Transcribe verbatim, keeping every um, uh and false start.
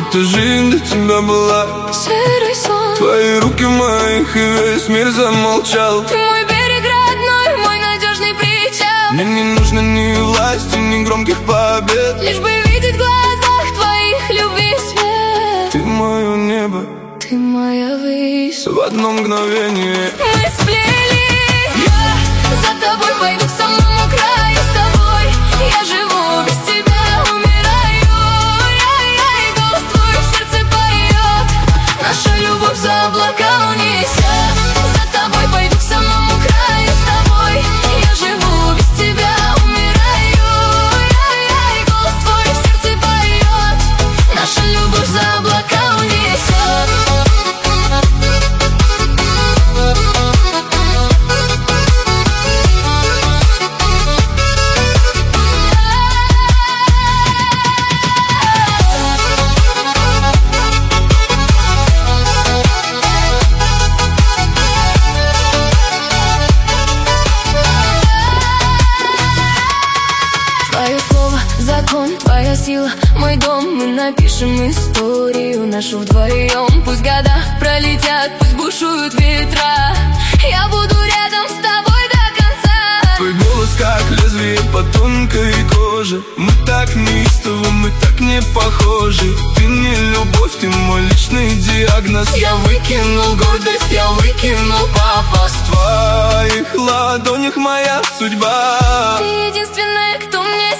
будто жизнь для тебя была серый сон. Твои руки в моих, и весь мир замолчал. Ты мой берег родной, мой надежный причал. Мне не нужно ни власти, ни громких побед, лишь бы видеть в глазах твоих любви свет. ты мое небо, ты моя высь. в одно мгновение Мы сплелись. Я за тобой пойду к самому краю. С тобой я живу, без тебя умираю. Я-я, и голос твой в сердце поет. Наша любовь за облака унесет. За тобой пойду к самому краю. С тобой я живу, без тебя умираю. Я-я, и голос твой в сердце поет. Наша любовь за облака унесет. Твое слово, закон, твоя сила, мой дом. Мы напишем историю нашу вдвоем. Пусть года пролетят, пусть бушуют ветра, я буду рядом с тобой до конца. Твой голос как лезвие по тонкой коже. Мы так неистовы, мы так не похожи. Ты мне любовь, ты мой личный диагноз. Я выкинул гордость, я выкинул пафос. В твоих ладонях моя судьба. Ты единственная, кто мне